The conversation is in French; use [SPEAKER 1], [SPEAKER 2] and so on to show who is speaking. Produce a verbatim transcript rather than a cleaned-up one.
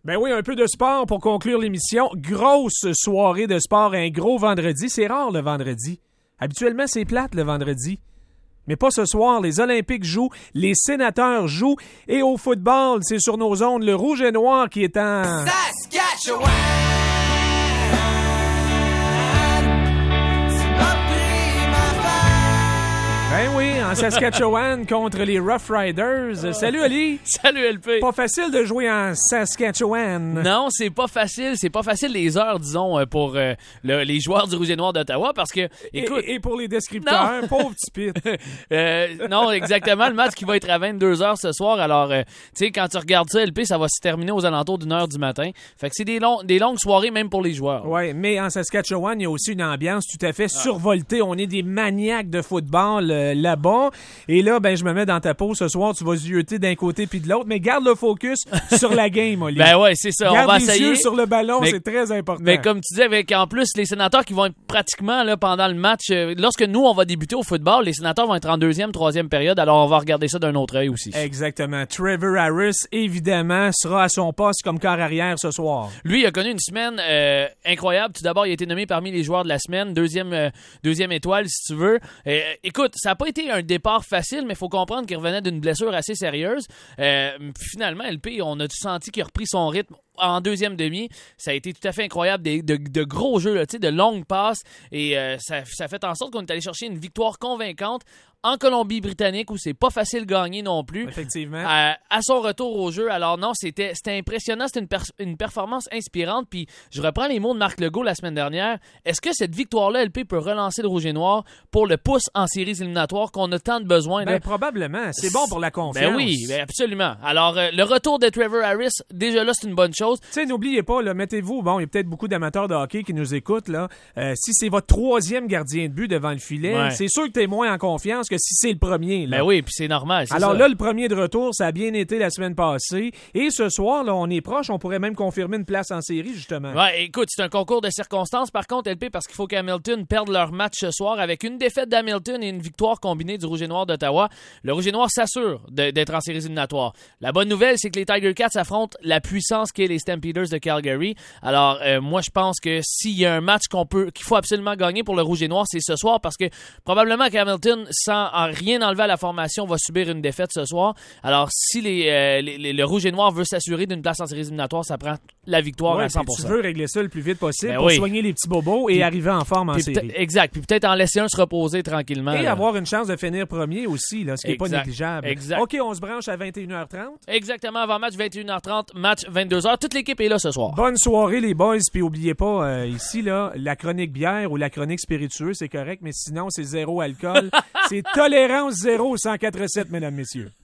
[SPEAKER 1] Ben oui, un peu de sport pour conclure l'émission. Grosse soirée de sport, un gros vendredi. C'est rare le vendredi. Habituellement, c'est plate le vendredi. Mais pas ce soir. Les Olympiques jouent, les Sénateurs jouent. Et au football, c'est sur nos ondes, le rouge et noir qui est en...
[SPEAKER 2] Saskatchewan!
[SPEAKER 1] Ben oui, en Saskatchewan contre les Rough Riders. Salut Ali!
[SPEAKER 3] Salut L P!
[SPEAKER 1] Pas facile de jouer en Saskatchewan.
[SPEAKER 3] Non, c'est pas facile. C'est pas facile les heures, disons, pour euh, le, les joueurs du Rouge et Noir d'Ottawa parce que, écoute...
[SPEAKER 1] Et, et pour les descripteurs,
[SPEAKER 3] non.
[SPEAKER 1] pauvre petit pit.
[SPEAKER 3] euh, non, exactement. Le match qui va être à vingt-deux heures ce soir. Alors, euh, tu sais, quand tu regardes ça, L P, ça va se terminer aux alentours d'une heure du matin. Fait que c'est des, longs, des longues soirées même pour les joueurs.
[SPEAKER 1] Oui, mais en Saskatchewan, il y a aussi une ambiance tout à fait ah. survoltée. On est des maniaques de football euh, là-bas. Et là, ben, je me mets dans ta peau ce soir. Tu vas zioter d'un côté puis de l'autre. Mais garde le focus sur la game, Oli.
[SPEAKER 3] Ben ouais, c'est ça.
[SPEAKER 1] Garde
[SPEAKER 3] on va
[SPEAKER 1] les
[SPEAKER 3] essayer.
[SPEAKER 1] yeux sur le ballon,
[SPEAKER 3] mais,
[SPEAKER 1] c'est très important.
[SPEAKER 3] Mais comme tu disais, avec en plus les Sénateurs qui vont être pratiquement là pendant le match. Euh, lorsque nous, on va débuter au football, les Sénateurs vont être en deuxième, troisième période. Alors, on va regarder ça d'un autre œil aussi.
[SPEAKER 1] Exactement. Trevor Harris, évidemment, sera à son poste comme quart arrière ce soir.
[SPEAKER 3] Lui, il a connu une semaine euh, incroyable. Tout d'abord, il a été nommé parmi les joueurs de la semaine. Deuxième, euh, deuxième étoile, si tu veux. Euh, écoute, ça n'a pas été un départ facile, mais il faut comprendre qu'il revenait d'une blessure assez sérieuse. Euh, finalement, L P, on a senti qu'il a repris son rythme en deuxième demi. Ça a été tout à fait incroyable. Des, de, de gros jeux, là, de longues passes. Et euh, ça, ça fait en sorte qu'on est allé chercher une victoire convaincante en Colombie-Britannique où c'est pas facile de gagner non plus.
[SPEAKER 1] Effectivement.
[SPEAKER 3] À, à son retour au jeu. Alors non, c'était, c'était impressionnant. C'était une, per, une performance inspirante. Puis je reprends les mots de Marc Legault la semaine dernière. Est-ce que cette victoire-là, L P, peut relancer le Rouge et Noir pour le pouce en séries éliminatoires qu'on a tant de besoin?
[SPEAKER 1] Ben,
[SPEAKER 3] là?
[SPEAKER 1] Probablement. C'est bon pour la confiance.
[SPEAKER 3] Ben oui, ben absolument. Alors, euh, le retour de Trevor Harris, déjà là, c'est une bonne chose.
[SPEAKER 1] Tu sais, n'oubliez pas, là, mettez-vous, bon, il y a peut-être beaucoup d'amateurs de hockey qui nous écoutent, là. Euh, si c'est votre troisième gardien de but devant le filet,
[SPEAKER 3] ouais.
[SPEAKER 1] c'est sûr que t'es moins en confiance que si c'est le premier. Là.
[SPEAKER 3] Ben oui, puis c'est normal. C'est
[SPEAKER 1] Alors
[SPEAKER 3] ça.
[SPEAKER 1] là, le premier de retour, ça a bien été la semaine passée. Et ce soir, là, on est proche. On pourrait même confirmer une place en série, justement.
[SPEAKER 3] Ouais, écoute, c'est un concours de circonstances. Par contre, L P, parce qu'il faut qu'Hamilton perde leur match ce soir avec une défaite d'Hamilton et une victoire combinée du Rouge et Noir d'Ottawa. Le Rouge et Noir s'assure de, d'être en séries éliminatoires. La bonne nouvelle, c'est que les Tiger Cats affrontent la puissance qu'est les Stampeders de Calgary. Alors, euh, moi, je pense que s'il y a un match qu'on peut, qu'il faut absolument gagner pour le Rouge et Noir, c'est ce soir parce que probablement qu'Hamilton, sans rien enlever à la formation, va subir une défaite ce soir. Alors, si les, euh, les, les, le Rouge et Noir veut s'assurer d'une place en séries éliminatoires, ça prend la victoire
[SPEAKER 1] ouais,
[SPEAKER 3] à cent pour cent.
[SPEAKER 1] Tu veux régler ça le plus vite possible
[SPEAKER 3] ben
[SPEAKER 1] pour
[SPEAKER 3] oui.
[SPEAKER 1] soigner les petits bobos et
[SPEAKER 3] puis,
[SPEAKER 1] arriver en forme en série.
[SPEAKER 3] Exact. Puis peut-être en laisser un se reposer tranquillement.
[SPEAKER 1] Et
[SPEAKER 3] là.
[SPEAKER 1] avoir une chance de finir premier aussi, là, ce qui n'est pas négligeable.
[SPEAKER 3] Exact.
[SPEAKER 1] OK, on se branche à vingt et une heures trente.
[SPEAKER 3] Exactement, avant match vingt et une heures trente, match vingt-deux heures. Toute l'équipe est là ce soir.
[SPEAKER 1] Bonne soirée les boys, puis oubliez pas, euh, ici, là, la chronique bière ou la chronique spiritueuse, c'est correct, mais sinon, c'est zéro alcool. C'est tolérance zéro au cent quatre sept, mesdames, messieurs.